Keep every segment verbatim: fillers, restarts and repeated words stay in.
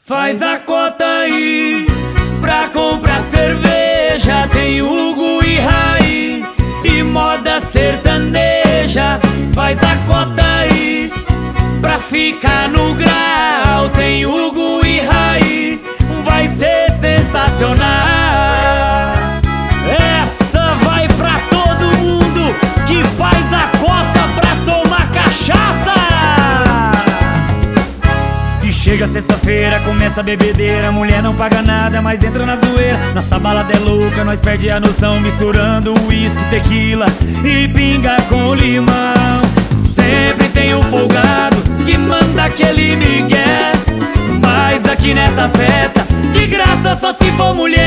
Faz a cota aí pra comprar cerveja. Tem Hugo e Raí e moda sertaneja. Faz a cota aí pra ficar no grau. Tem Hugo e Raí, vai ser sensacional. Essa vai pra todo mundo que faz a cota pra tomar cachaça. E chega sexta-feira, começa a bebedeira. Mulher não paga nada, mas entra na zoeira. Nossa balada é louca, nós perde a noção, misturando uísque, tequila e pinga com limão. Sempre tem um folgado que manda aquele migué, mas aqui nessa festa, de graça só se for mulher.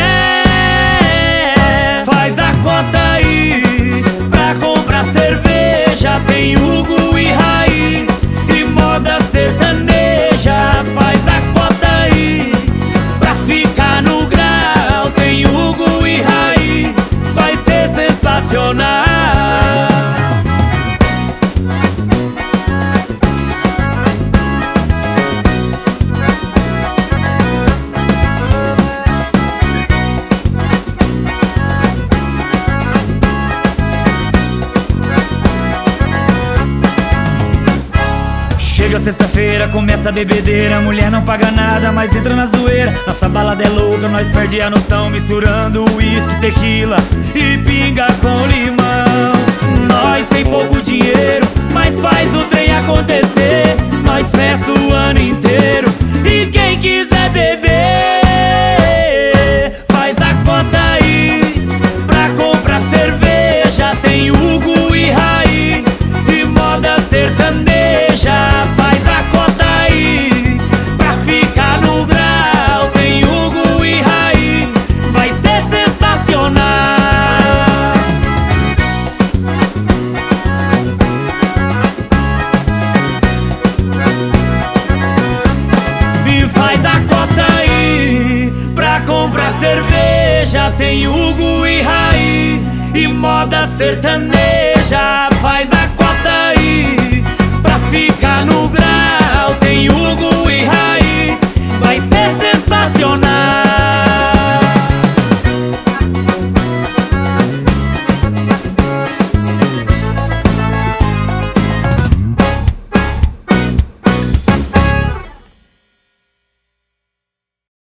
Faz a cota aí pra comprar cerveja. Tem Hugo e Raí e moda sertaneja. Faz a cota aí pra ficar no grau. Tem Hugo e Raí, vai ser sensacional. Chega sexta-feira, começa a bebedeira. Mulher não paga nada, mas entra na zoeira. Nossa balada é louca, nós perde a noção, misturando uísque, tequila e pinga com limão. Nós tem pouco dinheiro, mas faz o trem acontecer. Nós festa o ano inteiro e quem quiser beber, faz a cota aí pra comprar cerveja. Tem Hugo e Raí e moda sertaneja. Faz a cota aí pra ficar no grau. Tem Hugo e Raí, vai ser sensacional. E faz a cota aí pra comprar cerveja. Tem Hugo e Raí e moda sertaneja. Faz